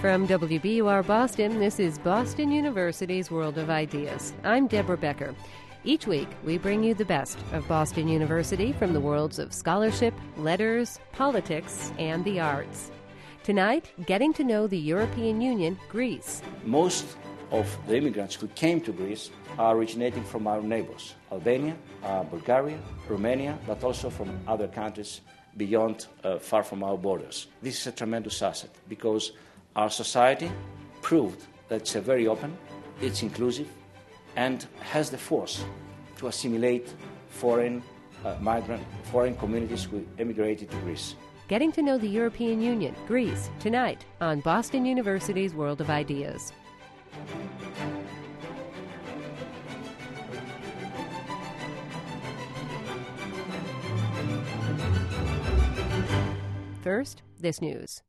From WBUR Boston, this is Boston University's World of Ideas. I'm Deborah Becker. Each week, we bring you the best of Boston University from the worlds of scholarship, letters, politics, and the arts. Tonight, getting to know the European Union, Greece. Most of the immigrants who came to Greece are originating from our neighbors, Albania, Bulgaria, Romania, but also from other countries beyond, far from our borders. This is a tremendous asset because our society proved that it's very open, it's inclusive, and has the force to assimilate foreign communities who immigrated to Greece. Getting to know the European Union, Greece, tonight on Boston University's World of Ideas. First, this news.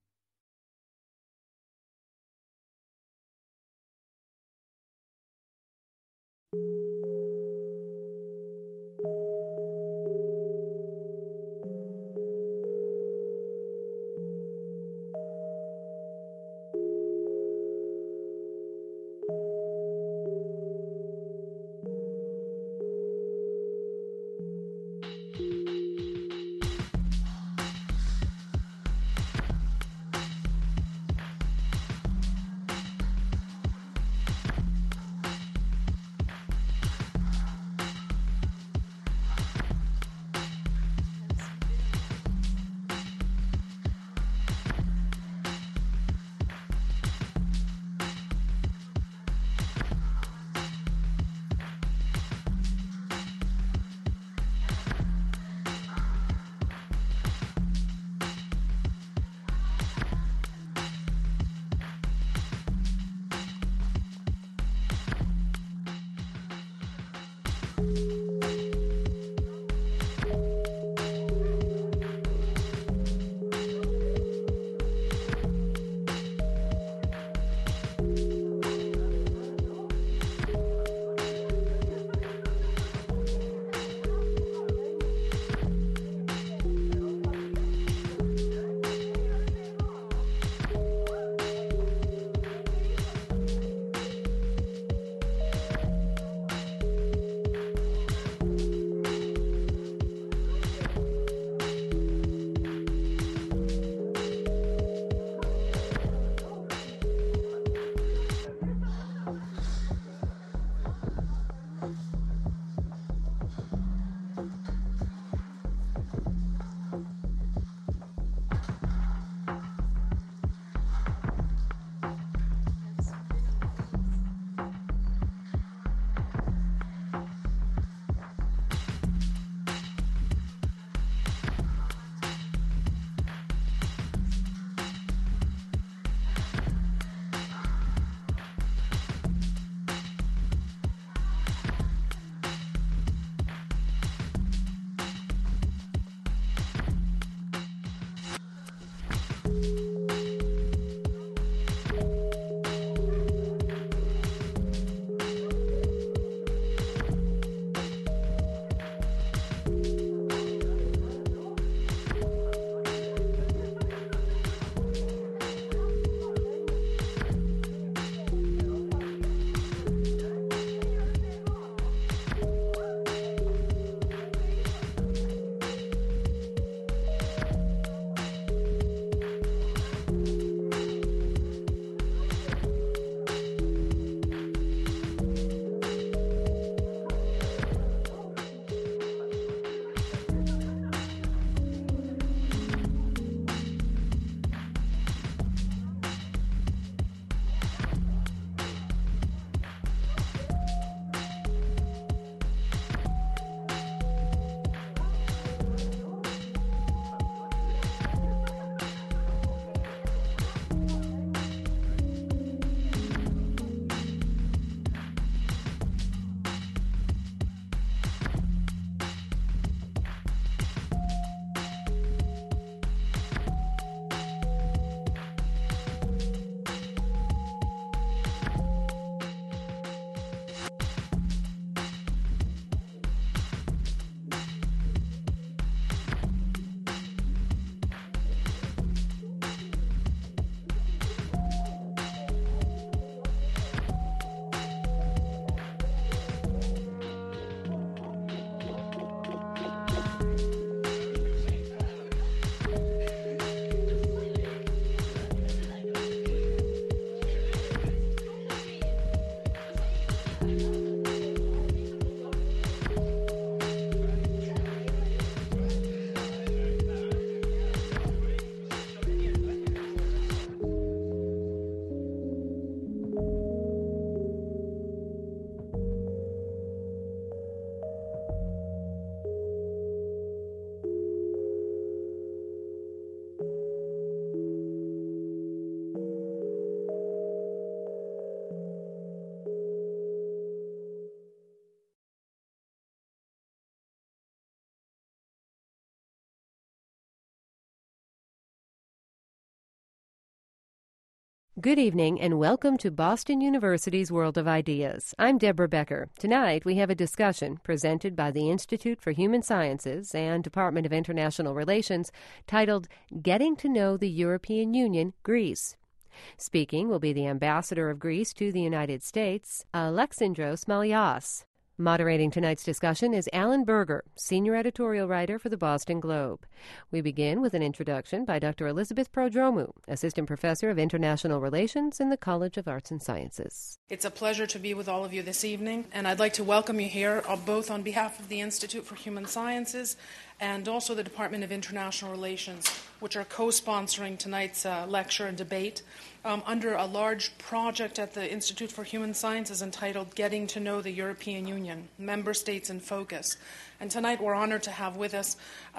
Good evening and welcome to Boston University's World of Ideas. I'm Deborah Becker. Tonight we have a discussion presented by the Institute for Human Sciences and Department of International Relations titled Getting to Know the European Union, Greece. Speaking will be the Ambassador of Greece to the United States, Alexandros Malias. Moderating tonight's discussion is Alan Berger, Senior Editorial Writer for the Boston Globe. We begin with an introduction by Dr. Elizabeth Prodromou, Assistant Professor of International Relations in the College of Arts and Sciences. It's a pleasure to be with all of you this evening, and I'd like to welcome you here both on behalf of the Institute for Human Sciences and also the Department of International Relations, which are co-sponsoring tonight's lecture and debate under a large project at the Institute for Human Sciences entitled Getting to Know the European Union, Member States in Focus. And tonight we're honored to have with us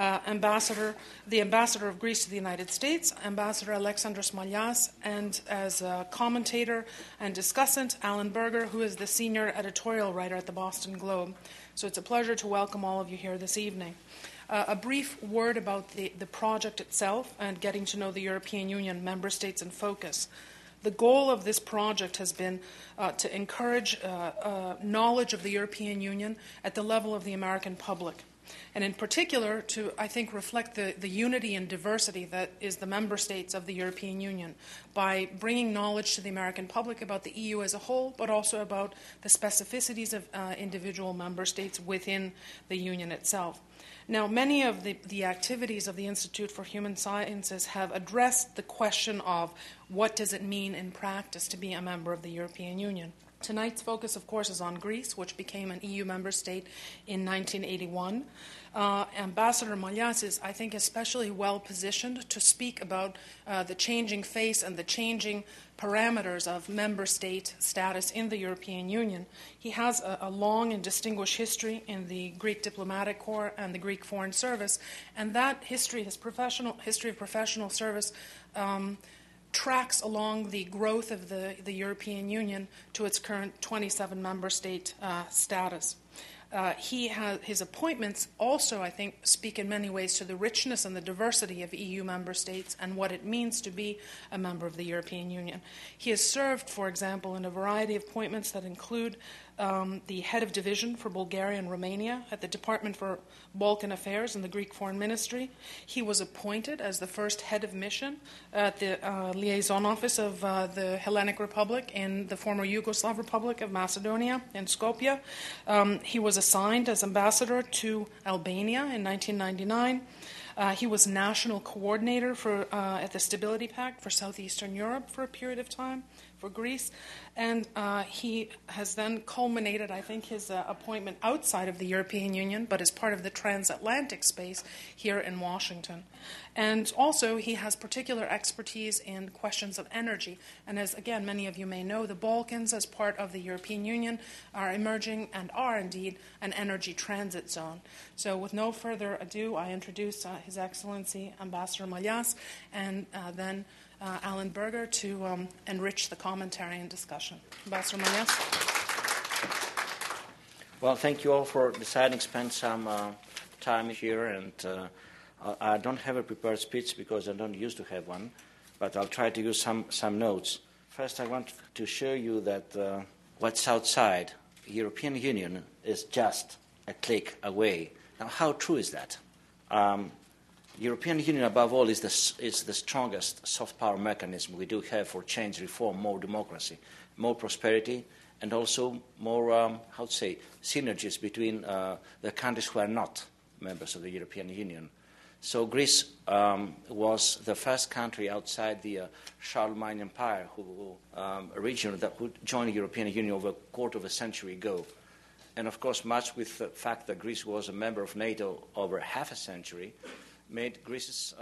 the Ambassador of Greece to the United States, Ambassador Alexandros Malias, and as a commentator and discussant, Alan Berger, who is the Senior Editorial Writer at the Boston Globe. So it's a pleasure to welcome all of you here this evening. A brief word about the project itself and getting to know the European Union, Member States in Focus. The goal of this project has been to encourage knowledge of the European Union at the level of the American public, and in particular to, I think, reflect the unity and diversity that is the member states of the European Union by bringing knowledge to the American public about the EU as a whole, but also about the specificities of individual member states within the Union itself. Now, many of the activities of the Institute for Human Sciences have addressed the question of what does it mean in practice to be a member of the European Union. Tonight's focus, of course, is on Greece, which became an EU member state in 1981. Ambassador Malias is, I think, especially well positioned to speak about the changing face and the changing parameters of member state status in the European Union. He has a long and distinguished history in the Greek diplomatic corps and the Greek Foreign Service, and that history, his history of professional service, tracks along the growth of the European Union to its current 27 member state status. His appointments also, I think, speak in many ways to the richness and the diversity of EU member states and what it means to be a member of the European Union. He has served, for example, in a variety of appointments that include the head of division for Bulgaria and Romania at the Department for Balkan Affairs in the Greek Foreign Ministry. He was appointed as the first head of mission at the liaison office of the Hellenic Republic in the former Yugoslav Republic of Macedonia in Skopje. He was assigned as ambassador to Albania in 1999. He was national coordinator at the Stability Pact for Southeastern Europe for a period of time for Greece, and he has then culminated, I think, his appointment outside of the European Union, but as part of the transatlantic space here in Washington. And also, he has particular expertise in questions of energy, and as, again, many of you may know, the Balkans, as part of the European Union, are emerging and are indeed an energy transit zone. So with no further ado, I introduce His Excellency Ambassador Malias, and then Alan Berger to enrich the commentary and discussion. Ambassador Malias. Well, thank you all for deciding to spend some time here. And I don't have a prepared speech because I don't used to have one, but I'll try to use some notes. First, I want to show you that what's outside the European Union is just a click away. Now, how true is that? European Union, above all, is the strongest soft power mechanism we do have for change, reform, more democracy, more prosperity, and also more, synergies between the countries who are not members of the European Union. So Greece was the first country outside the Charlemagne Empire region that would join the European Union over a quarter of a century ago. And of course, much with the fact that Greece was a member of NATO over half a century, made Greece's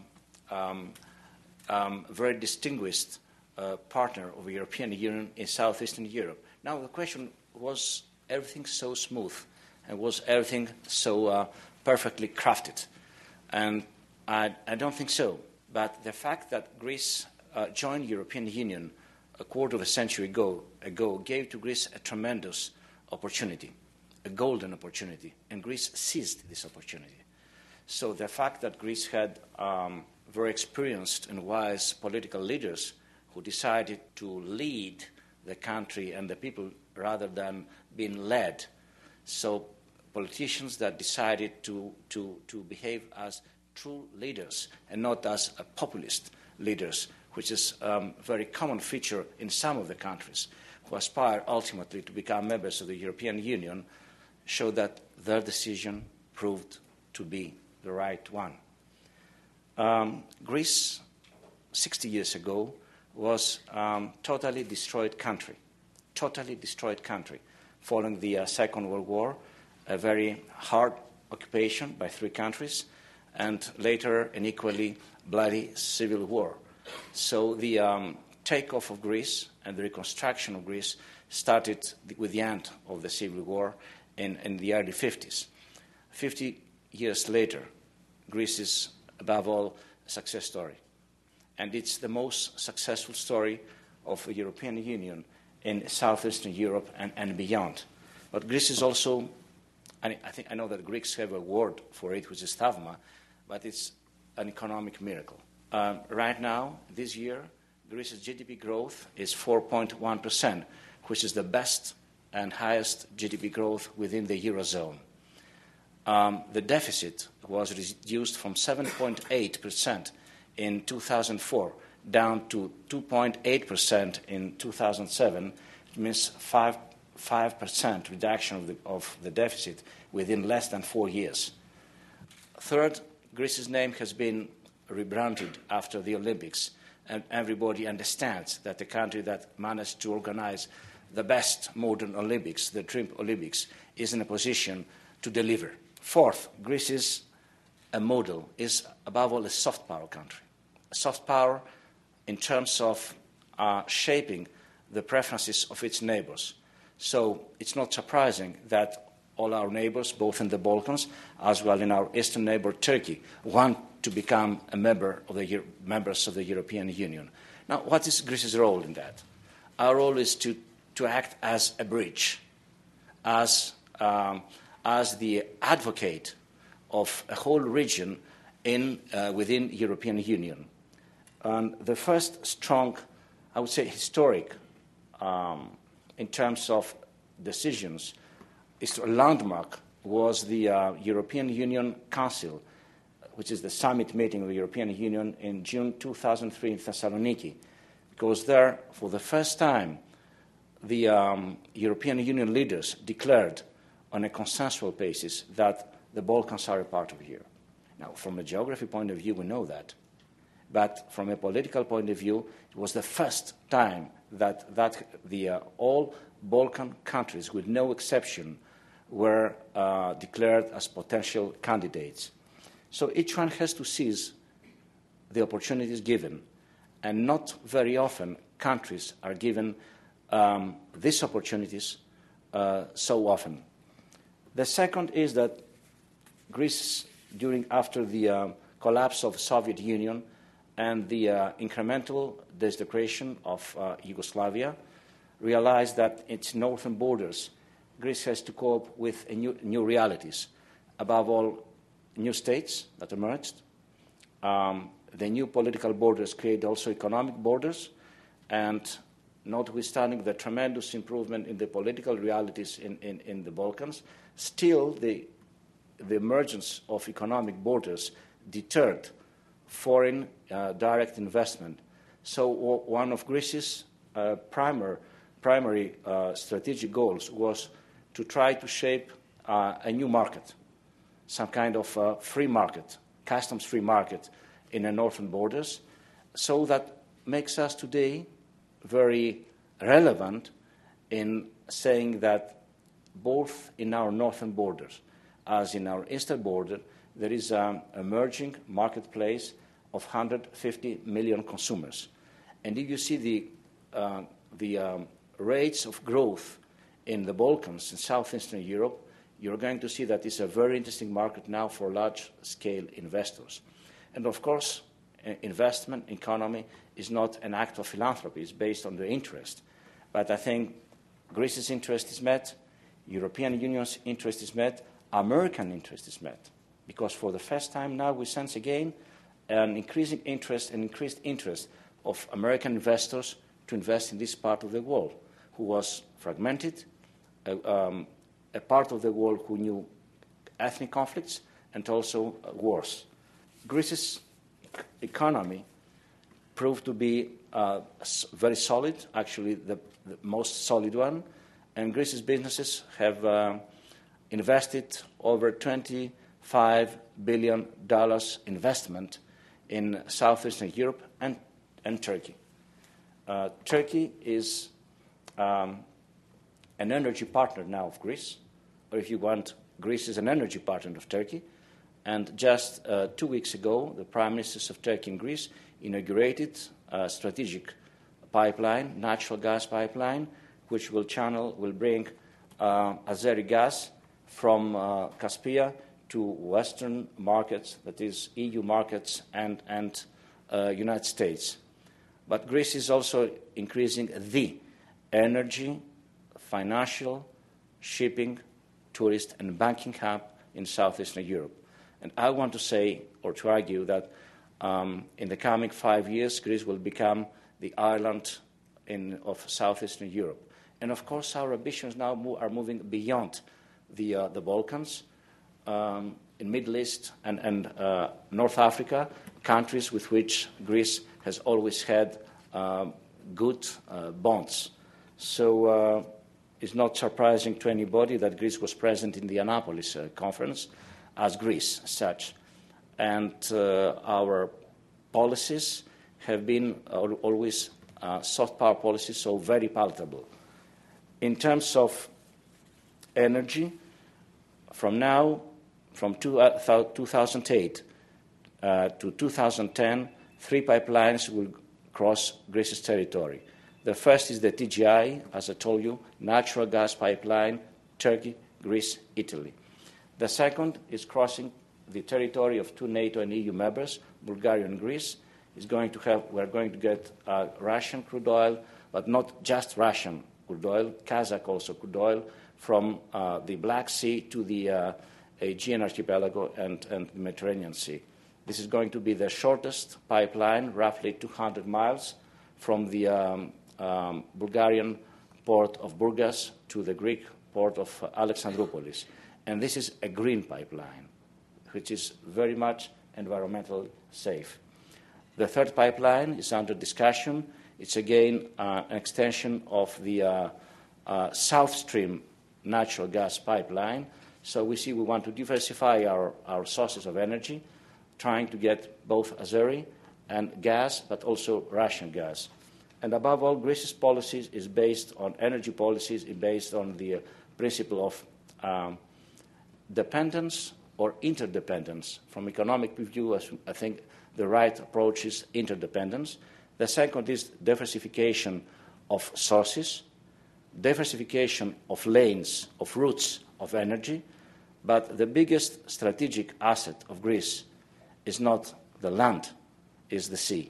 very distinguished partner of the European Union in Southeastern Europe. Now the question, was everything so smooth and was everything so perfectly crafted? And I don't think so. But the fact that Greece joined the European Union a quarter of a century ago gave to Greece a tremendous opportunity, a golden opportunity, and Greece seized this opportunity. So the fact that Greece had very experienced and wise political leaders who decided to lead the country and the people rather than being led. So politicians that decided to behave as true leaders and not as populist leaders, which is a very common feature in some of the countries who aspire ultimately to become members of the European Union, show that their decision proved to be the right one. Greece, 60 years ago, was a totally destroyed country, following the Second World War, a very hard occupation by 3 countries, and later an equally bloody civil war. So the takeoff of Greece and the reconstruction of Greece started with the end of the civil war in the early 50s. 50 years later, Greece is, above all, a success story. And it's the most successful story of the European Union in southeastern Europe and beyond. But Greece is also, I know that Greeks have a word for it, which is thavma, but it's an economic miracle. Right now, this year, Greece's GDP growth is 4.1%, which is the best and highest GDP growth within the Eurozone. The deficit was reduced from 7.8% in 2004 down to 2.8% in 2007. It means 5% reduction of the deficit within less than 4 years. Third, Greece's name has been rebranded after the Olympics, and everybody understands that the country that managed to organize the best modern Olympics, the Dream Olympics, is in a position to deliver. Fourth, Greece is a model, is above all a soft power country. A soft power in terms of shaping the preferences of its neighbors. So it's not surprising that all our neighbors, both in the Balkans as well in our eastern neighbor Turkey, want to become a members of the European Union. Now, what is Greece's role in that? Our role is to act as a bridge, as the advocate of a whole region within the European Union. And the first strong, I would say historic, in terms of decisions, a landmark was the European Union Council, which is the summit meeting of the European Union in June 2003 in Thessaloniki, because there, for the first time, the European Union leaders declared on a consensual basis that the Balkans are a part of Europe. Now, from a geography point of view, we know that. But from a political point of view, it was the first time that all Balkan countries, with no exception, were declared as potential candidates. So each one has to seize the opportunities given, and not very often countries are given these opportunities so often. The second is that Greece, after the collapse of the Soviet Union and the incremental disintegration of Yugoslavia, realized that its northern borders, Greece has to cope with new realities. Above all, new states that emerged. The new political borders create also economic borders, and notwithstanding the tremendous improvement in the political realities in the Balkans, still the emergence of economic borders deterred foreign direct investment. So one of Greece's primary strategic goals was to try to shape a new market, some kind of free market, customs-free market in the northern borders, so that makes us today very relevant in saying that both in our northern borders as in our eastern border, there is an emerging marketplace of 150 million consumers. And if you see the rates of growth in the Balkans and southeastern Europe, you're going to see that it's a very interesting market now for large-scale investors. And of course, investment economy is not an act of philanthropy. It's based on the interest. But I think Greece's interest is met, European Union's interest is met, American interest is met. Because for the first time now we sense again an increased interest of American investors to invest in this part of the world, who was fragmented, a part of the world who knew ethnic conflicts and also wars. Greece's economy proved to be very solid, actually the most solid one, and Greece's businesses have invested over $25 billion investment in southeastern Europe and Turkey. Turkey is an energy partner now of Greece, or if you want, Greece is an energy partner of Turkey. And just 2 weeks ago, the Prime Ministers of Turkey and Greece inaugurated a strategic pipeline, natural gas pipeline, which will bring Azeri gas from Caspia to Western markets, that is EU markets and United States. But Greece is also increasing the energy, financial, shipping, tourist, and banking hub in southeastern Europe. And I want to say, or to argue, that in the coming 5 years, Greece will become the Ireland of southeastern Europe. And of course, our ambitions now are moving beyond the Balkans, in Middle East and North Africa, countries with which Greece has always had good bonds. So it's not surprising to anybody that Greece was present in the Annapolis conference as Greece as such. And our policies have been always soft power policies, so very palatable. In terms of energy, from 2008 to 2010, 3 pipelines will cross Greece's territory. The first is the TGI, as I told you, natural gas pipeline, Turkey, Greece, Italy. The second is crossing the territory of 2 NATO and EU members, Bulgaria and Greece. We're going to get Russian crude oil, but not just Russian crude oil, Kazakh also crude oil, from the Black Sea to the Aegean archipelago and the Mediterranean Sea. This is going to be the shortest pipeline, roughly 200 miles, from the Bulgarian port of Burgas to the Greek port of Alexandroupolis. And this is a green pipeline, which is very much environmentally safe. The third pipeline is under discussion. It's again an extension of the South Stream natural gas pipeline. So we want to diversify our sources of energy, trying to get both Azeri and gas, but also Russian gas. And above all, Greece's policies is based on energy policies, is based on the principle of dependence or interdependence. From economic view, I think the right approach is interdependence. The second is diversification of sources, diversification of lanes, of routes of energy. But the biggest strategic asset of Greece is not the land, is the sea.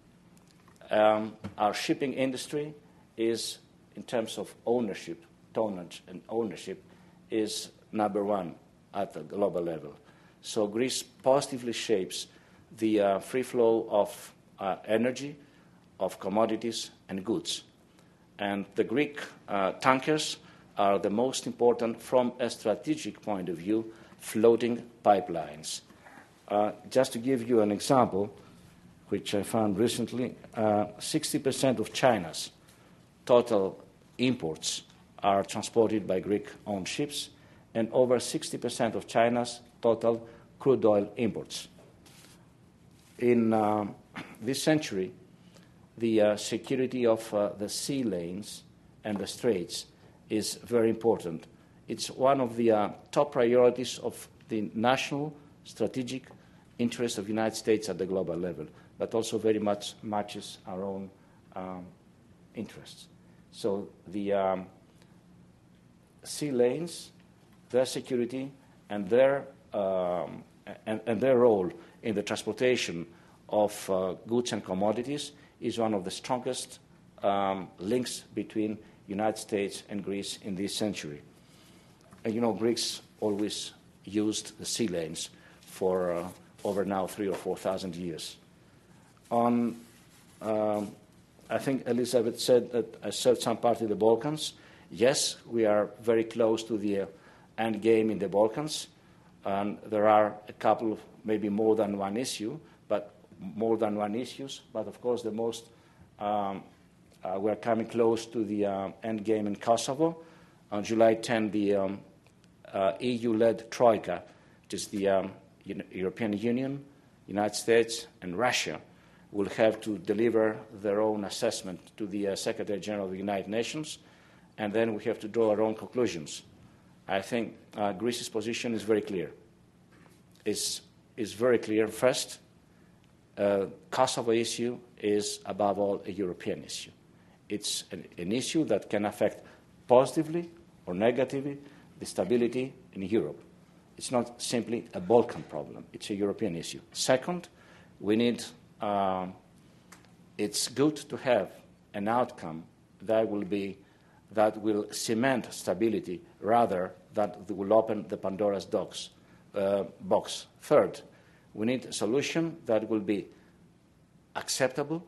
Our shipping industry is, in terms of ownership, tonnage and ownership, is number 1 at the global level. So Greece positively shapes the free flow of energy, of commodities and goods. And the Greek tankers are the most important, from a strategic point of view, floating pipelines. Just to give you an example, which I found recently, 60% of China's total imports are transported by Greek-owned ships, and over 60% of China's total crude oil imports. In this century, the security of the sea lanes and the straits is very important. It's one of the top priorities of the national strategic interest of the United States at the global level, but also very much matches our own interests. So the sea lanes, their security, and their role in the transportation of goods and commodities is one of the strongest links between United States and Greece in this century. And Greeks always used the sea lanes for over now 3,000 or 4,000 years. On I think Elizabeth said that I served some part in the Balkans. Yes, we are very close to the end game in the Balkans, and there are a couple of, maybe more than one issue, but of course the most, we're coming close to the end game in Kosovo. On July 10, the EU-led Troika, which is the European Union, United States, and Russia, will have to deliver their own assessment to the Secretary General of the United Nations, and then we have to draw our own conclusions. I think Greece's position is very clear. It's very clear. First, Kosovo issue is, above all, a European issue. It's an issue that can affect positively or negatively the stability in Europe. It's not simply a Balkan problem. It's a European issue. Second, we need it's good to have an outcome that will cement stability rather than will open the Pandora's box. Third, we need a solution that will be acceptable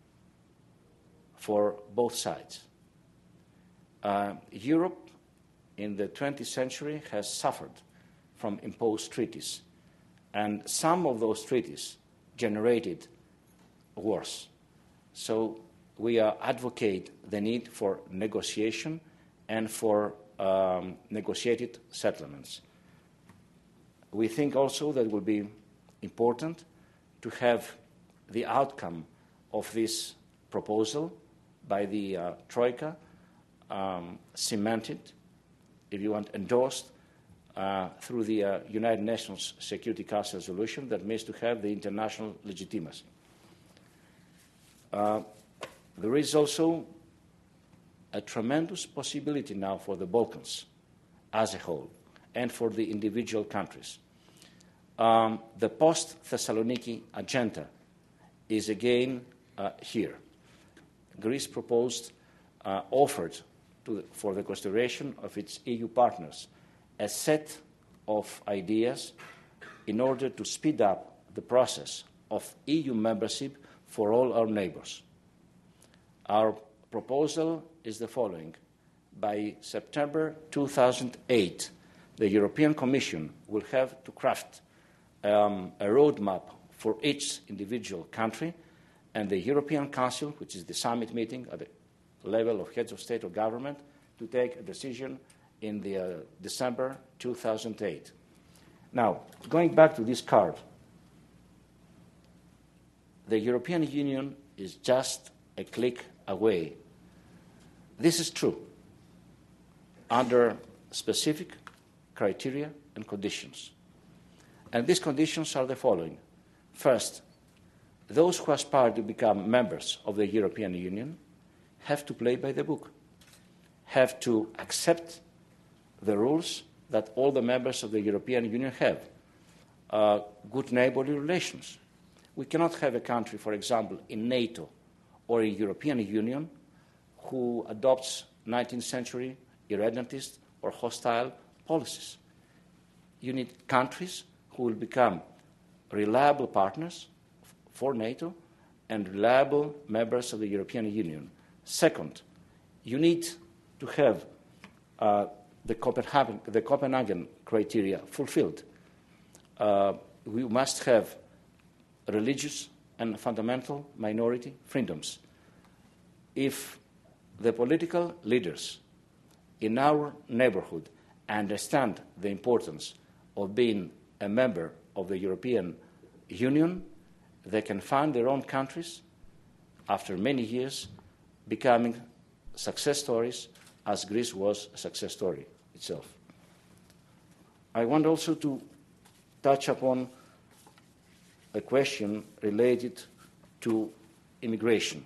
for both sides. Europe in the 20th century has suffered from imposed treaties, and some of those treaties generated wars. So we advocate the need for negotiation and for negotiated settlements. We think also that it will be important to have the outcome of this proposal by the Troika cemented, if you want, endorsed through the United Nations Security Council resolution that means to have the international legitimacy. There is also a tremendous possibility now for the Balkans as a whole and for the individual countries. The post-Thessaloniki agenda is again here. Greece proposed, offered for the consideration of its EU partners a set of ideas in order to speed up the process of EU membership for all our neighbors. Our proposal is the following. By September 2008, the European Commission will have to craft a roadmap for each individual country, and the European Council, which is the summit meeting at the level of heads of state or government, to take a decision in the December 2008. Now, going back to this card, the European Union is just a click away. This is true under specific criteria and conditions. And these conditions are the following. First, those who aspire to become members of the European Union have to play by the book, have to accept the rules that all the members of the European Union have, good neighborly relations. We cannot have a country, for example, in NATO or in European Union who adopts 19th century irredentist or hostile policies. You need countries who will become reliable partners for NATO and reliable members of the European Union. Second, you need to have the Copenhagen criteria fulfilled. We must have religious and fundamental minority freedoms. If the political leaders in our neighborhood understand the importance of being a member of the European Union, they can find their own countries, after many years, becoming success stories, as Greece was a success story itself. I want also to touch upon a question related to immigration.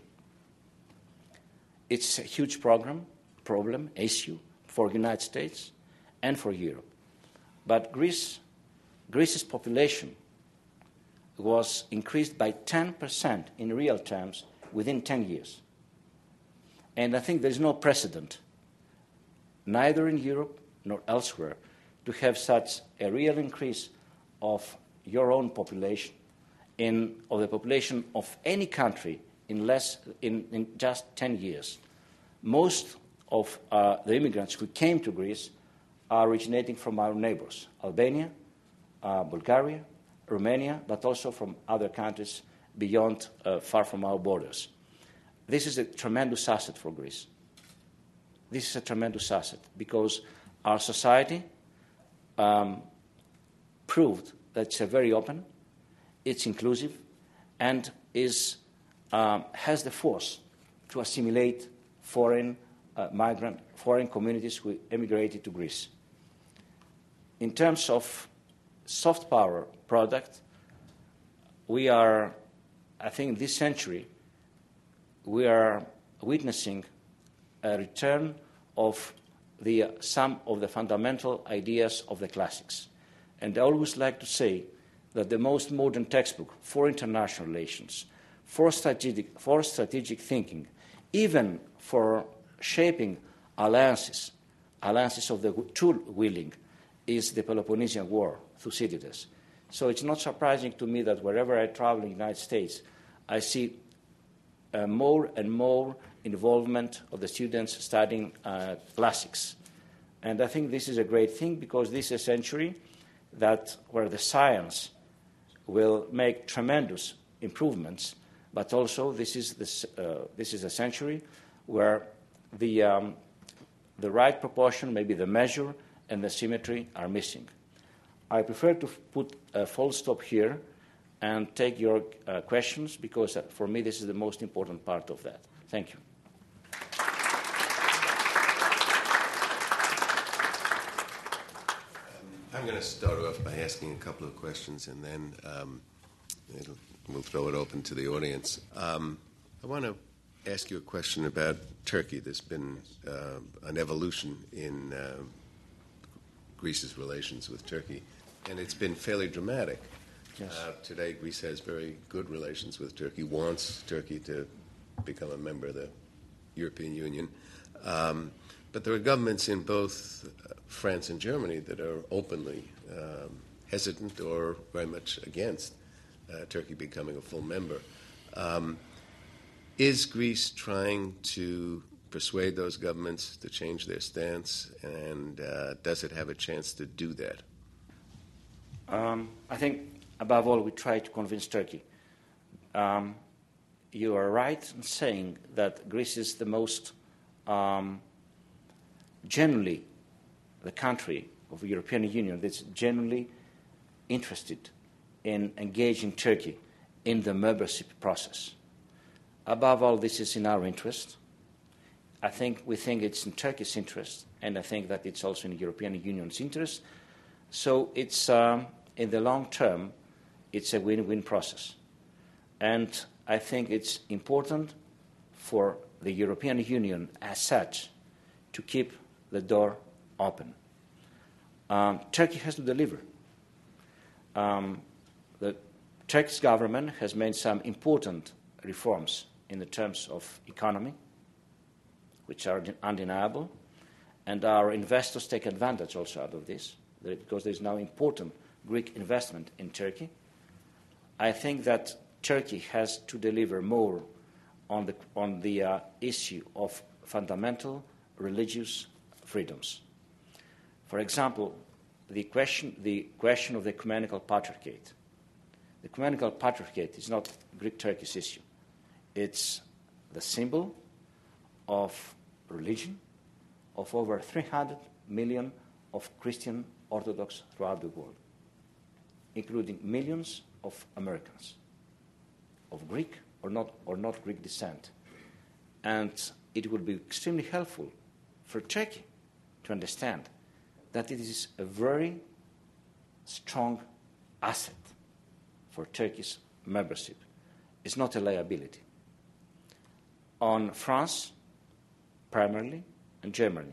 It's a huge problem, issue for the United States and for Europe. But Greece's population was increased by 10% in real terms within 10 years. And I think there is no precedent, neither in Europe nor elsewhere, to have such a real increase of your own population, of the population of any country in just 10 years. Most of the immigrants who came to Greece are originating from our neighbors, Albania, Bulgaria, Romania, but also from other countries beyond, far from our borders. This is a tremendous asset for Greece. This is a tremendous asset because our society proved that it's very open, it's inclusive, and has the force to assimilate foreign communities who emigrated to Greece. In terms of soft power product, we are, I think this century, we are witnessing a return of some of the fundamental ideas of the classics. And I always like to say that the most modern textbook for international relations, for strategic thinking, even for shaping alliances of the true willing, is the Peloponnesian War, Thucydides. So it's not surprising to me that wherever I travel in the United States, I see more and more involvement of the students studying classics. And I think this is a great thing because this is a century where the science will make tremendous improvements, but also this is a century where the right proportion, maybe the measure and the symmetry are missing. I prefer to put a full stop here and take your questions because for me this is the most important part of that. Thank you. I'm going to start off by asking a couple of questions, and then we'll throw it open to the audience. I want to ask you a question about Turkey. There's been an evolution in Greece's relations with Turkey, and it's been fairly dramatic. Yes. Today, Greece has very good relations with Turkey, wants Turkey to become a member of the European Union. But there are governments in both France and Germany that are openly hesitant or very much against Turkey becoming a full member. Is Greece trying to persuade those governments to change their stance, and does it have a chance to do that? I think, above all, we try to convince Turkey. You are right in saying that Greece is the most genuinely the country of the European Union that's genuinely interested in engaging Turkey in the membership process. Above all, this is in our interest. We think it's in Turkey's interest, and I think that it's also in the European Union's interest. So it's, in the long term, it's a win-win process. And I think it's important for the European Union as such to keep the door open. Turkey has to deliver. The Turkish government has made some important reforms in the terms of economy, which are undeniable, and our investors take advantage also out of this, because there is now important Greek investment in Turkey. I think that Turkey has to deliver more on the issue of fundamental religious freedoms. For example, the question of the ecumenical patriarchate. The ecumenical patriarchate is not a Greek-Turkish issue. It's the symbol of religion of over 300 million of Christian Orthodox throughout the world, including millions of Americans of Greek or not Greek descent. And it would be extremely helpful for Turkey to understand that it is a very strong asset for Turkey's membership. It's not a liability. On France, primarily, and Germany,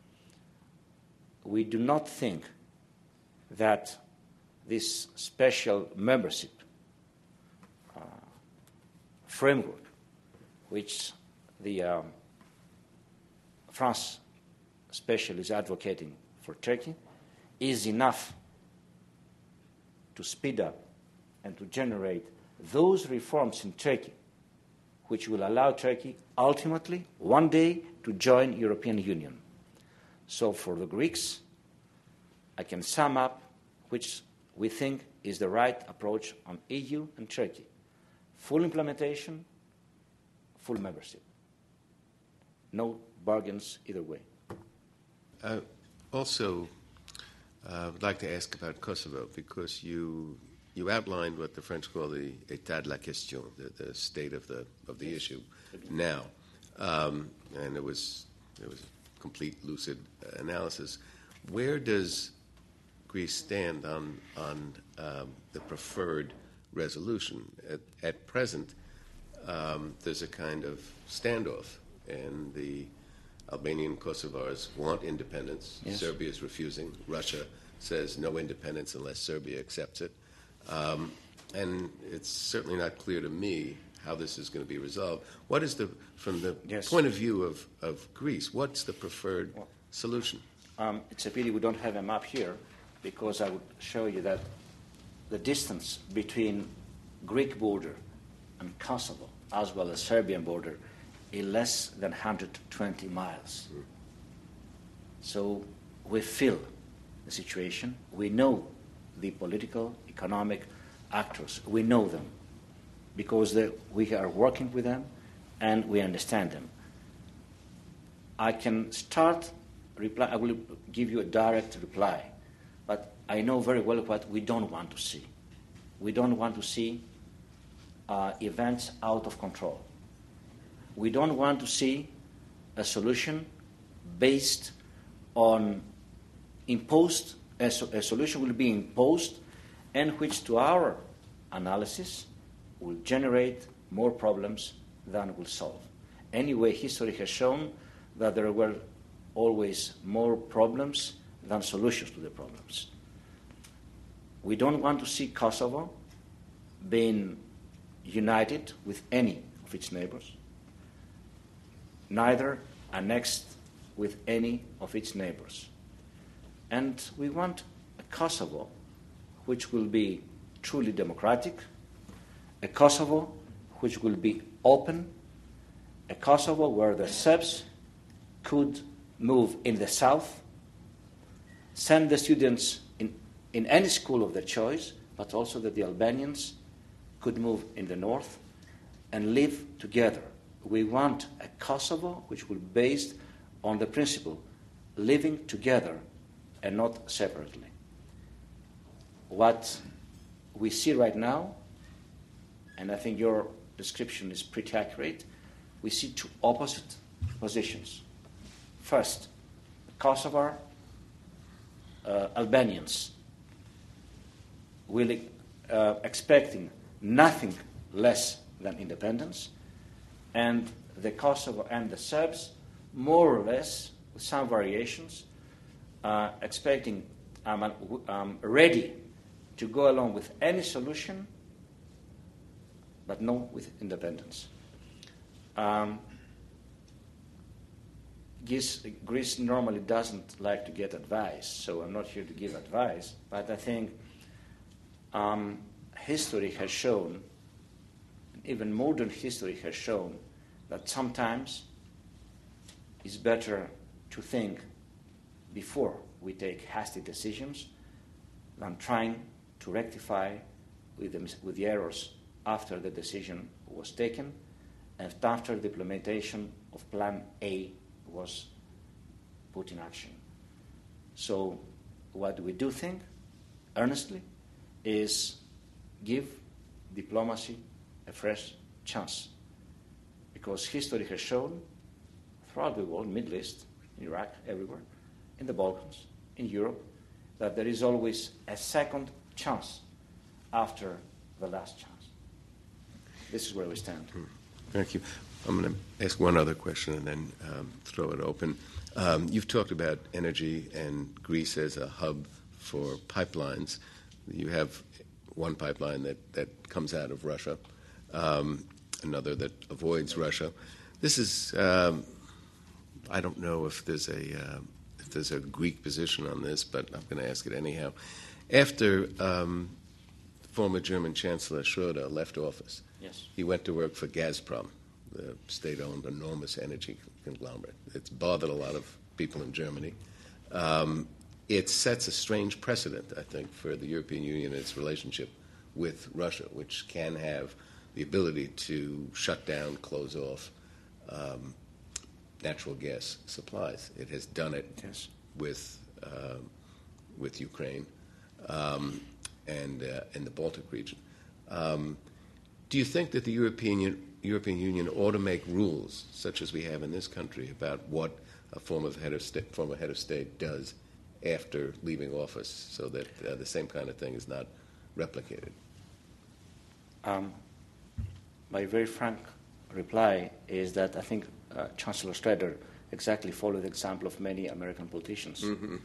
we do not think that this special membership framework, which the France especially is advocating for Turkey, is enough to speed up and to generate those reforms in Turkey which will allow Turkey ultimately, one day, to join European Union. So for the Greeks, I can sum up which we think is the right approach on EU and Turkey. Full implementation, full membership. No bargains either way. Also, I'd like to ask about Kosovo, because you outlined what the French call the état de la question, the state of the issue now, and it was a complete, lucid analysis. Where does Greece stand on the preferred resolution? At present, there's a kind of standoff, and the Albanian Kosovars want independence. Yes. Serbia is refusing. Russia says no independence unless Serbia accepts it. And it's certainly not clear to me how this is going to be resolved. What is from the Yes. point of view of Greece, what's the preferred solution? It's a pity we don't have a map here, because I would show you that the distance between Greek border and Kosovo, as well as Serbian border, is less than 120 miles. So we feel the situation. We know the political, economic actors. We know them because we are working with them and we understand them. I can start reply. I will give you a direct reply, but I know very well what we don't want to see. We don't want to see events out of control. We don't want to see a solution based on a solution will be imposed and which, to our analysis, will generate more problems than will solve. Anyway, history has shown that there were always more problems than solutions to the problems. We don't want to see Kosovo being united with any of its neighbors, neither annexed with any of its neighbors. And we want a Kosovo which will be truly democratic, a Kosovo which will be open, a Kosovo where the Serbs could move in the south, send the students in any school of their choice, but also that the Albanians could move in the north and live together. We want a Kosovo which will be based on the principle living together and not separately. What we see right now, and I think your description is pretty accurate, we see two opposite positions. First, Kosovar Albanians will expecting nothing less than independence, and the Kosovo and the Serbs, more or less, with some variations, expecting ready to go along with any solution, but no with independence. Greece normally doesn't like to get advice, so I'm not here to give advice, but I think history has shown, even modern history has shown, that sometimes it's better to think before we take hasty decisions than trying to rectify with the errors after the decision was taken and after the implementation of Plan A was put in action. So what we do think, earnestly, is give diplomacy a fresh chance. Because history has shown throughout the world, Middle East, in Iraq, everywhere, in the Balkans, in Europe, that there is always a second chance after the last chance. This is where we stand. Thank you. I'm going to ask one other question and then throw it open. You've talked about energy and Greece as a hub for pipelines. You have one pipeline that comes out of Russia, another that avoids Russia. This is, I don't know if there's a Greek position on this, but I'm going to ask it anyhow. After former German Chancellor Schröder left office, yes, he went to work for Gazprom, the state-owned enormous energy conglomerate. It's bothered a lot of people in Germany. It sets a strange precedent, I think, for the European Union and its relationship with Russia, which can have the ability to shut down, close off natural gas supplies. It has done it with Ukraine and in the Baltic region. Do you think that the European Union ought to make rules, such as we have in this country, about what a former head of state does after leaving office, so that the same kind of thing is not replicated? My very frank reply is that I think Chancellor Schroeder exactly followed the example of many American politicians. Mm-hmm.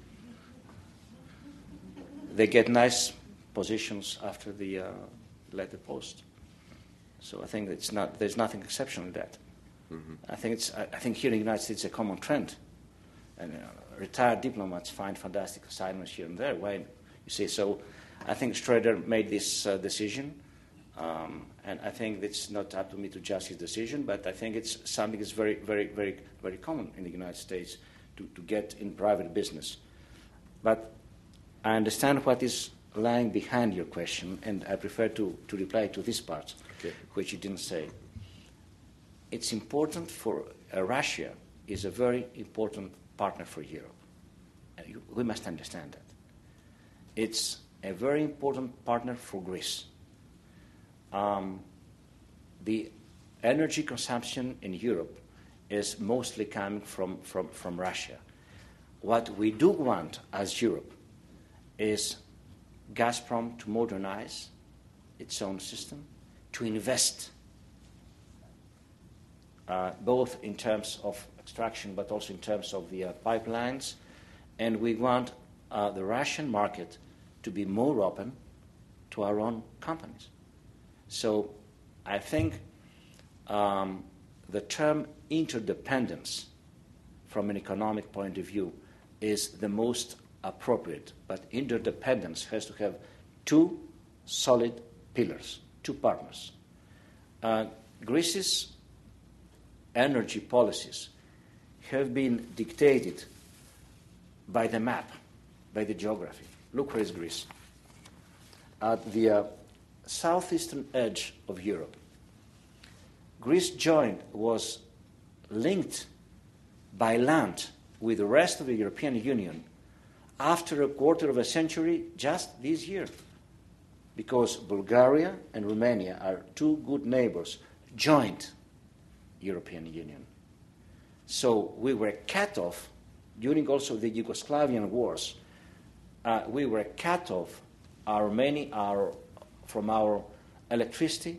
They get nice positions after the letter post. So I think there's nothing exceptional in that. Mm-hmm. I think here in the United States it's a common trend. And retired diplomats find fantastic assignments here and there. Why, you see? So I think Schroeder made this decision, and I think it's not up to me to judge his decision, but I think it's something that's very, very, very, very common in the United States to get in private business. But I understand what is lying behind your question, and I prefer to reply to this part, which you didn't say. It's important for Russia is a very important partner for Europe. We must understand that. It's a very important partner for Greece. The energy consumption in Europe is mostly coming from Russia. What we do want as Europe is Gazprom to modernize its own system, to invest both in terms of extraction but also in terms of the pipelines. And we want the Russian market to be more open to our own companies. So I think the term interdependence from an economic point of view is the most appropriate. But interdependence has to have two solid pillars, two partners. Greece's energy policies have been dictated by the map, by the geography. Look where is Greece. At the southeastern edge of Europe. Greece was linked by land with the rest of the European Union after a quarter of a century just this year, because Bulgaria and Romania are two good neighbors, joint European Union. So we were cut off during also the Yugoslavian wars. We were cut off from our electricity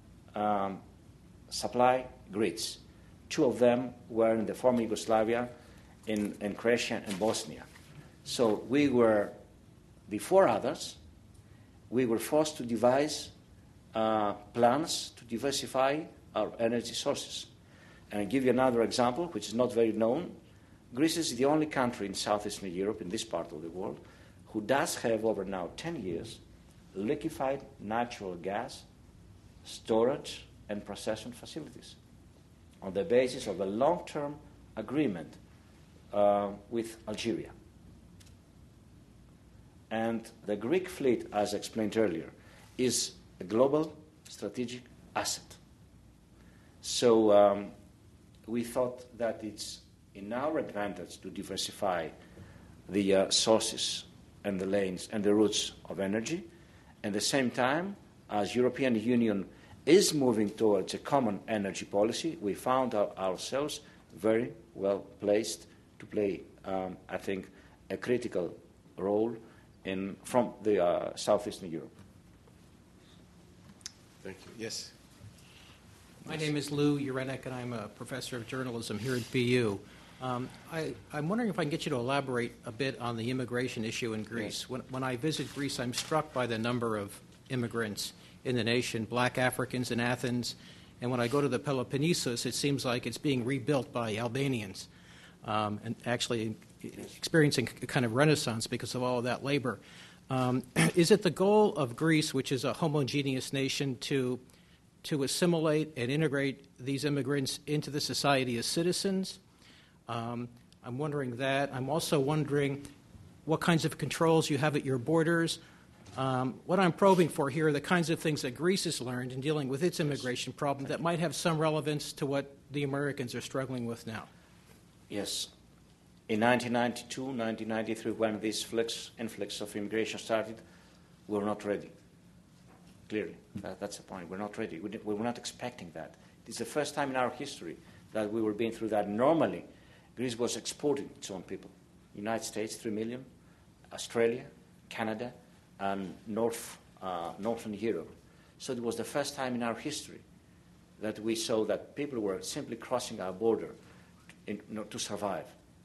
supply grids. Two of them were in the former Yugoslavia, in Croatia and Bosnia. So we were, before others, we were forced to devise plans to diversify our energy sources. And I'll give you another example, which is not very known. Greece is the only country in southeastern Europe, in this part of the world, who does have over now 10 years liquefied natural gas storage and processing facilities on the basis of a long-term agreement with Algeria. And the Greek fleet, as explained earlier, is a global strategic asset. So we thought that it's in our advantage to diversify the sources and the lanes and the routes of energy. At the same time, as European Union is moving towards a common energy policy, we found ourselves very well placed to play, I think, a critical role from the southeastern Europe. Thank you. Yes. My name is Lou Urenek, and I'm a professor of journalism here at BU. I'm wondering if I can get you to elaborate a bit on the immigration issue in Greece. Yes. When I visit Greece, I'm struck by the number of immigrants in the nation, black Africans in Athens. And when I go to the Peloponnesus, it seems like it's being rebuilt by Albanians and actually experiencing a kind of renaissance because of all of that labor. Is it the goal of Greece, which is a homogeneous nation, to to assimilate and integrate these immigrants into the society as citizens? I'm wondering that. I'm also wondering what kinds of controls you have at your borders. What I'm probing for here are the kinds of things that Greece has learned in dealing with its immigration problem that might have some relevance to what the Americans are struggling with now. Yes. In 1992, 1993, when this influx of immigration started, we were not ready. Clearly, that's the point. We're not ready. We were not expecting that. It's the first time in our history that we were being through that. Normally, Greece was exporting its own people. United States, 3 million, Australia, Canada, and Northern Europe. So it was the first time in our history that we saw that people were simply crossing our border to survive.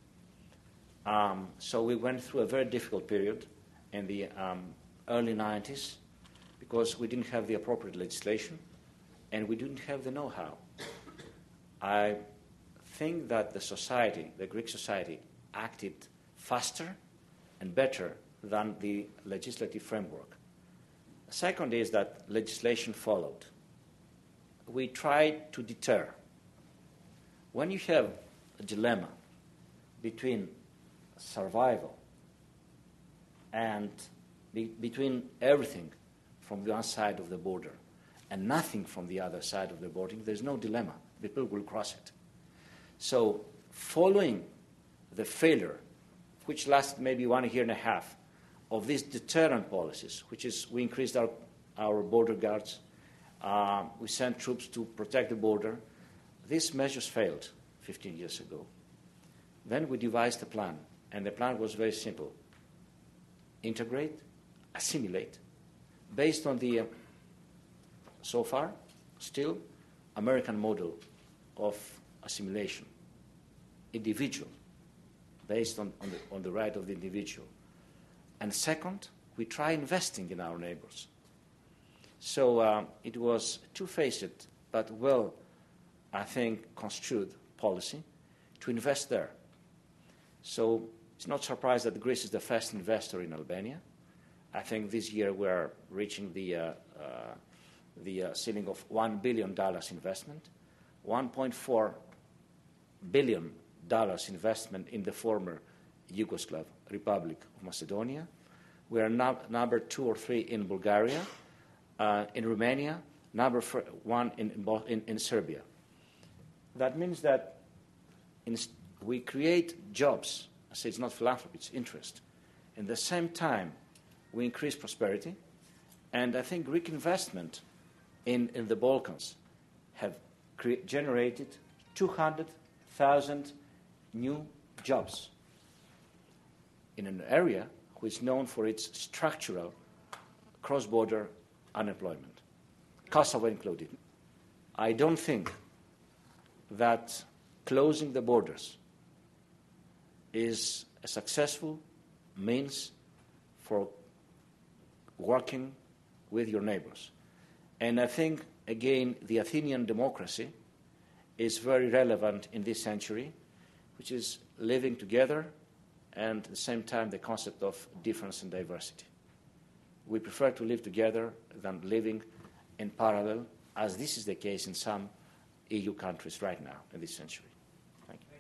So we went through a very difficult period in the early 90s because we didn't have the appropriate legislation and we didn't have the know-how. I think that the Greek society, acted faster and better than the legislative framework. Second is that legislation followed. We tried to deter. When you have a dilemma between survival and between everything from one side of the border and nothing from the other side of the border, there's no dilemma. People will cross it. So following the failure, which lasted maybe 1.5 years, of these deterrent policies, which is we increased our border guards, we sent troops to protect the border, these measures failed 15 years ago. Then we devised a plan, and the plan was very simple. Integrate, assimilate, based on the, so far, still, American model of assimilation, individual, based on the right of the individual. And second, we try investing in our neighbors. So it was two-faced, but well, I think, construed policy to invest there. So it's not surprised that Greece is the first investor in Albania. I think this year we're reaching the ceiling of $1 billion investment, $1.4 billion investment in the former Yugoslav Republic of Macedonia. We are number 2 or 3 in Bulgaria, in Romania, number 1 in Serbia. That means that we create jobs. I say it's not philanthropy, it's interest. At the same time, we increase prosperity, and I think Greek investment in the Balkans have generated 200,000 new jobs in an area which is known for its structural cross-border unemployment, Kosovo included. I don't think that closing the borders is a successful means for working with your neighbors. And I think, again, the Athenian democracy is very relevant in this century, which is living together and at the same time the concept of difference and diversity. We prefer to live together than living in parallel, as this is the case in some EU countries right now in this century. Thank you.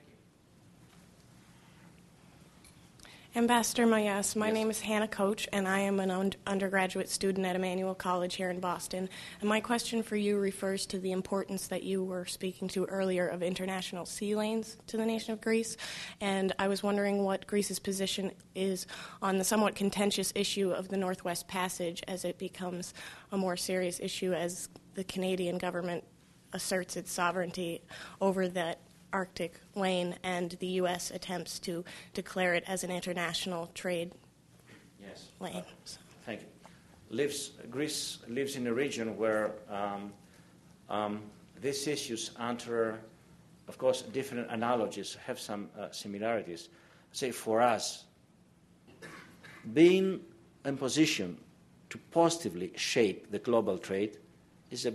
Ambassador Mayas, my Yes. name is Hannah Coach, and I am an undergraduate student at Emmanuel College here in Boston. And my question for you refers to the importance that you were speaking to earlier of international sea lanes to the nation of Greece. And I was wondering what Greece's position is on the somewhat contentious issue of the Northwest Passage as it becomes a more serious issue as the Canadian government asserts its sovereignty over that Arctic lane, and the U.S. attempts to declare it as an international trade lane. Thank you. Greece lives in a region where these issues enter, of course, different analogies, have some similarities. Say, for us, being in position to positively shape the global trade is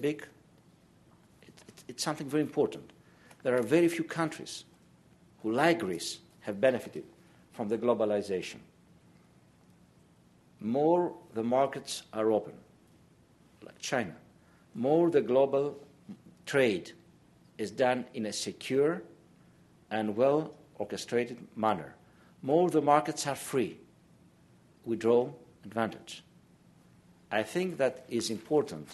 it's something very important. There are very few countries who, like Greece, have benefited from the globalization. More the markets are open, like China. more the global trade is done in a secure and well-orchestrated manner, more the markets are free, we draw advantage. I think that is important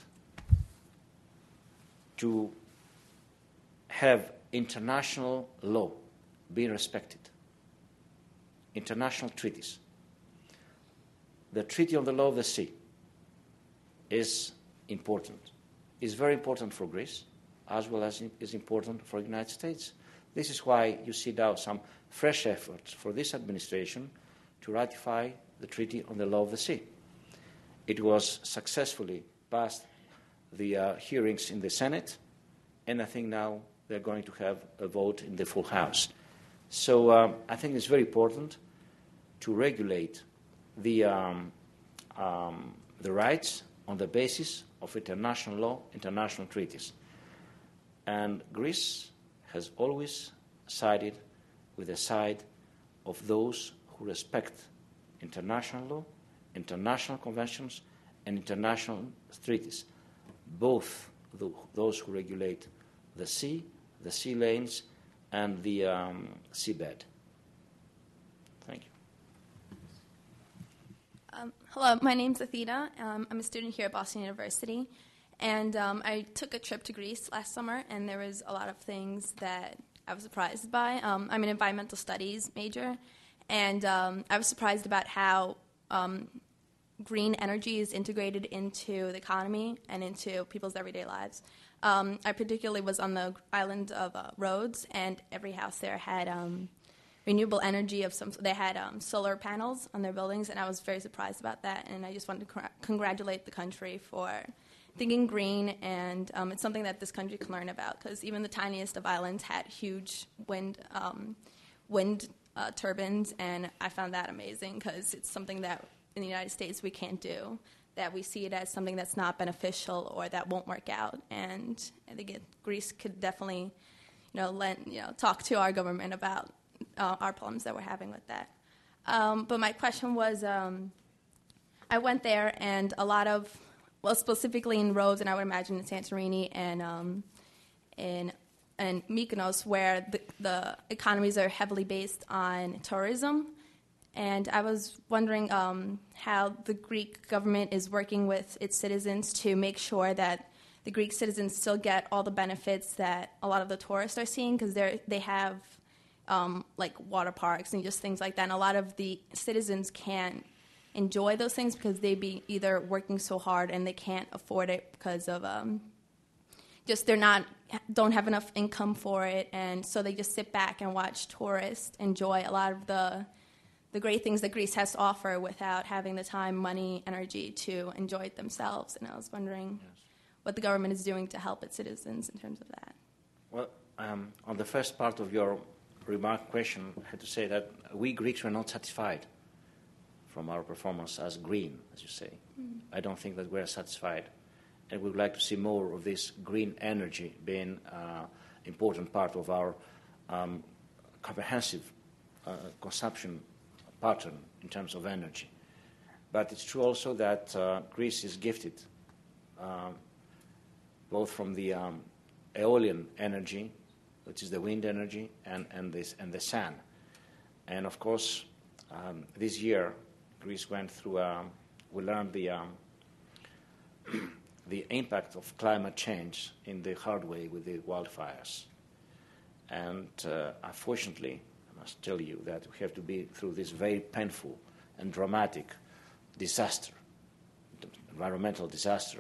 to have international law being respected, international treaties. The Treaty on the Law of the Sea is important. It's very important for Greece, as well as is important for the United States. This is why you see now some fresh efforts for this administration to ratify the Treaty on the Law of the Sea. It was successfully passed the hearings in the Senate, and I think now they're going to have a vote in the full House. So I think it's very important to regulate the rights on the basis of international law, international treaties. And Greece has always sided with the side of those who respect international law, international conventions, and international treaties, both those who regulate the sea lanes, and the seabed. Thank you. Hello, my name's Athena. I'm a student here at Boston University, and I took a trip to Greece last summer, and there was a lot of things that I was surprised by. I'm an environmental studies major, and I was surprised about how green energy is integrated into the economy and into people's everyday lives. I particularly was on the island of Rhodes, and every house there had renewable energy of some. They had solar panels on their buildings, and I was very surprised about that. And I just wanted to congratulate the country for thinking green, and it's something that this country can learn about, because even the tiniest of islands had huge wind turbines, and I found that amazing, because it's something that in the United States we can't do, that we see it as something that's not beneficial or that won't work out. And I think Greece could definitely, talk to our government about our problems that we're having with that. But my question was, I went there, and a lot of, specifically in Rhodes, and I would imagine in Santorini and Mykonos, where the economies are heavily based on tourism. And I was wondering how the Greek government is working with its citizens to make sure that the Greek citizens still get all the benefits that a lot of the tourists are seeing, because they have like water parks and just things like that. And a lot of the citizens can't enjoy those things because they be either working so hard and they can't afford it because of just don't have enough income for it, and so they just sit back and watch tourists enjoy a lot of the great things that Greece has to offer without having the time, money, energy to enjoy it themselves. And I was wondering what the government is doing to help its citizens in terms of that. Well, on the first part of your question, I had to say that we Greeks were not satisfied from our performance as green, as you say. Mm-hmm. I don't think that we're satisfied. And we would like to see more of this green energy being an important part of our comprehensive consumption pattern in terms of energy. But it's true also that Greece is gifted both from the aeolian energy, which is the wind energy, and the sun. And of course, this year Greece went through. We learned the impact of climate change in the hard way with the wildfires. And unfortunately, I must tell you that we have to be through this very painful and dramatic disaster, environmental disaster,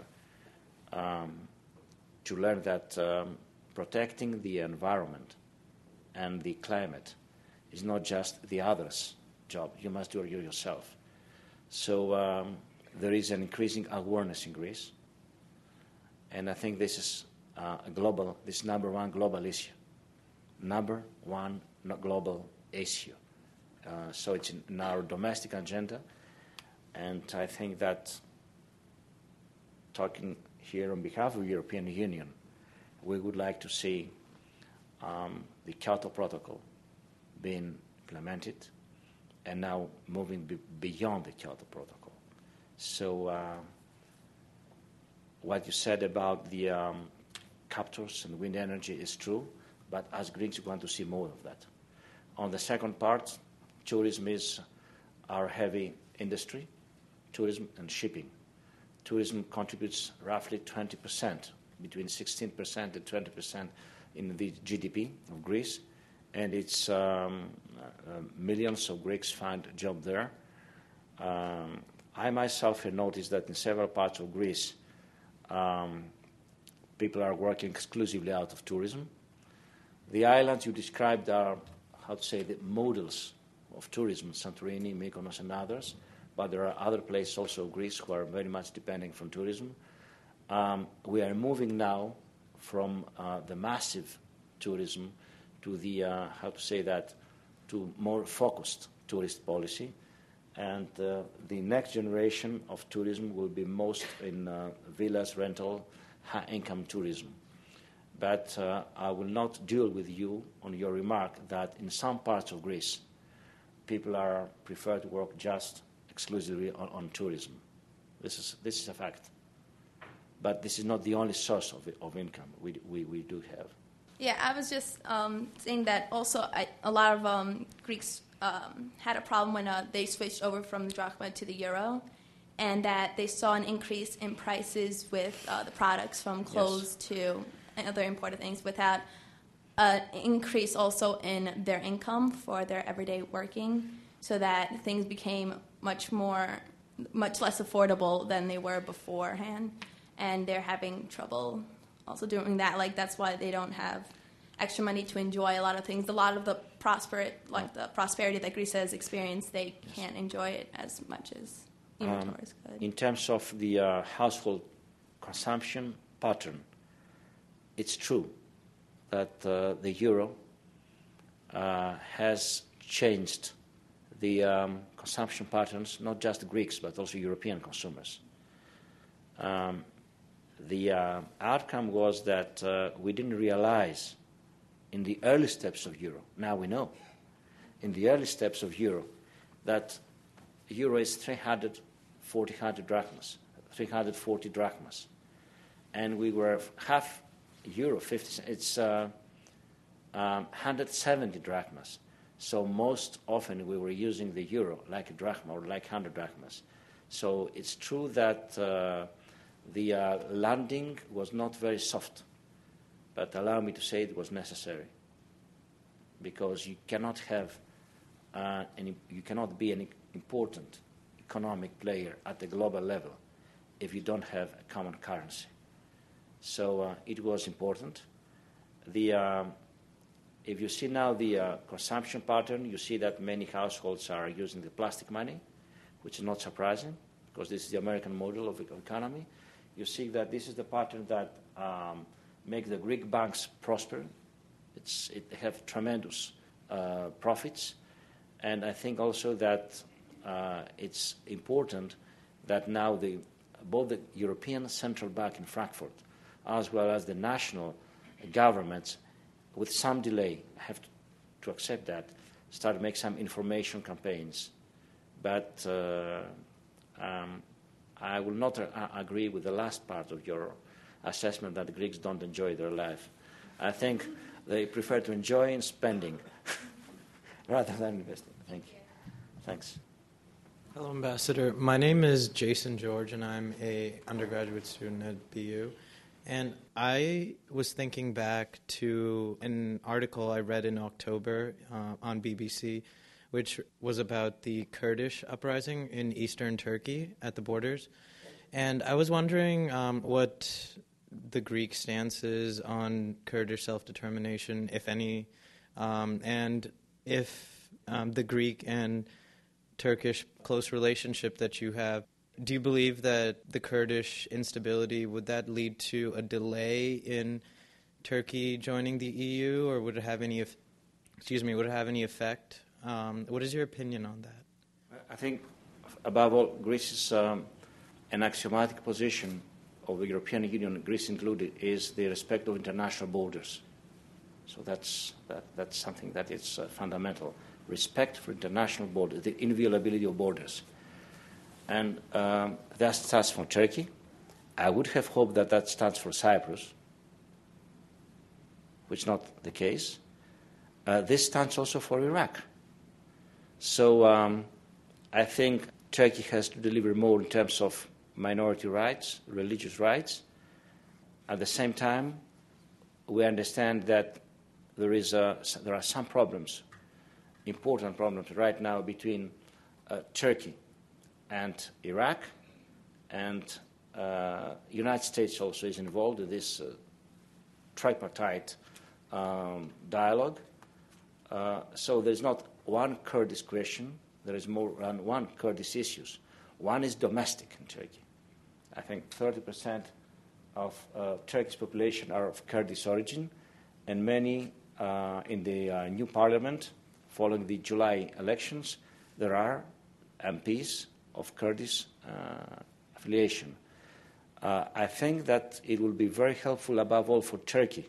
to learn that protecting the environment and the climate is not just the other's job. You must do it yourself. So there is an increasing awareness in Greece, and I think this is this number one global issue. Number one global issue. So it's in our domestic agenda, and I think that talking here on behalf of the European Union, we would like to see the Kyoto Protocol being implemented and now moving beyond the Kyoto Protocol. So what you said about the captures and wind energy is true, but as Greeks, we want to see more of that. On the second part, tourism is our heavy industry, tourism and shipping. Tourism contributes roughly 20%, between 16% and 20% in the GDP of Greece, and it's millions of Greeks find a job there. I myself have noticed that in several parts of Greece, people are working exclusively out of tourism. The islands you described are, the models of tourism, Santorini, Mykonos, and others, but there are other places also of Greece who are very much depending from tourism. We are moving now from the massive tourism to the, to more focused tourist policy. And the next generation of tourism will be most in villas, rental, high-income tourism. But I will not deal with you on your remark that in some parts of Greece, people prefer to work just exclusively on tourism. This is a fact. But this is not the only source of income we do have. Yeah, I was just saying that also a lot of Greeks had a problem when they switched over from the drachma to the euro, and that they saw an increase in prices with the products from clothes to other imported things without an increase also in their income for their everyday working, so that things became much less affordable than they were beforehand, and they're having trouble also doing that. Like, that's why they don't have extra money to enjoy a lot of things. A lot of the prosperity that Greece has experienced, they can't enjoy it as much as tourists could. In terms of the household consumption pattern, it's true that the euro has changed the consumption patterns, not just Greeks, but also European consumers. The outcome was that we didn't realize in the early steps of euro, now we know, in the early steps of euro, that euro is 340 drachmas. And we were half euro, 50, it's 170 drachmas. So most often we were using the euro like a drachma or like 100 drachmas. So it's true that the landing was not very soft, but allow me to say it was necessary, because you cannot have you cannot be an important economic player at the global level if you don't have a common currency. So it was important. If you see now the consumption pattern, you see that many households are using the plastic money, which is not surprising, because this is the American model of economy. You see that this is the pattern that makes the Greek banks prosper. They have tremendous profits. And I think also that it's important that now both the European Central Bank in Frankfurt as well as the national governments, with some delay, have to accept that, start to make some information campaigns. But I will not agree with the last part of your assessment that the Greeks don't enjoy their life. I think they prefer to enjoy in spending rather than investing. Thank you. Thanks. Hello, Ambassador. My name is Jason George, and I'm an undergraduate student at BU. And I was thinking back to an article I read in October on BBC, which was about the Kurdish uprising in eastern Turkey at the borders. And I was wondering what the Greek stance is on Kurdish self-determination, if any, and if the Greek and Turkish close relationship that you have, do you believe that the Kurdish instability, would that lead to a delay in Turkey joining the EU, or would it have any effect? What is your opinion on that? I think, above all, Greece's an axiomatic position of the European Union, Greece included, is the respect of international borders. So that's something that is fundamental. Respect for international borders, the inviolability of borders. And that starts from Turkey. I would have hoped that that stands for Cyprus, which is not the case. This stands also for Iraq. So I think Turkey has to deliver more in terms of minority rights, religious rights. At the same time, we understand that there are some problems, important problems right now between Turkey and Iraq, and United States also is involved in this tripartite dialogue. So there's not one Kurdish question, there is more than one Kurdish issues. One is domestic in Turkey. I think 30% of Turkish population are of Kurdish origin, and many in the new parliament, following the July elections, there are MPs of Kurdish affiliation. I think that it will be very helpful, above all for Turkey,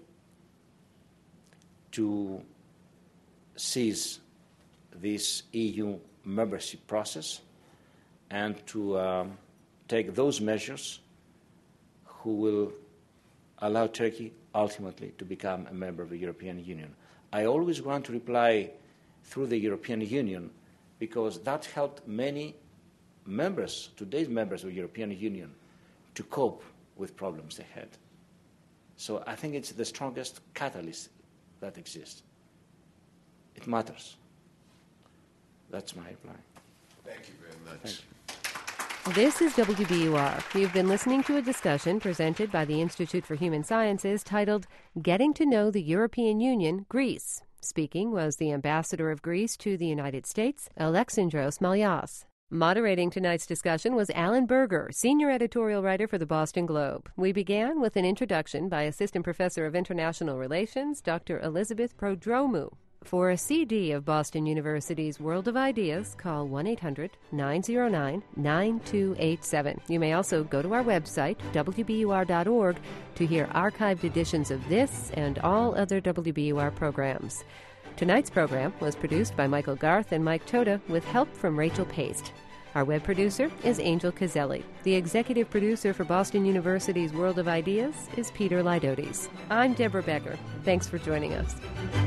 to seize this EU membership process and to take those measures who will allow Turkey ultimately to become a member of the European Union. I always want to reply through the European Union because that helped many members, today's members of the European Union, to cope with problems they had. So I think it's the strongest catalyst that exists. It matters. That's my reply. Thank you very much. This is WBUR. You've been listening to a discussion presented by the Institute for Human Sciences titled Getting to Know the European Union, Greece. Speaking was the ambassador of Greece to the United States, Alexandros Malias. Moderating tonight's discussion was Alan Berger, senior editorial writer for the Boston Globe. We began with an introduction by Assistant Professor of International Relations, Dr. Elizabeth Prodromou. For a CD of Boston University's World of Ideas, call 1-800-909-9287. You may also go to our website, wbur.org, to hear archived editions of this and all other WBUR programs. Tonight's program was produced by Michael Garth and Mike Toda with help from Rachel Paste. Our web producer is Angel Cazelli. The executive producer for Boston University's World of Ideas is Peter Lydotes. I'm Deborah Becker. Thanks for joining us.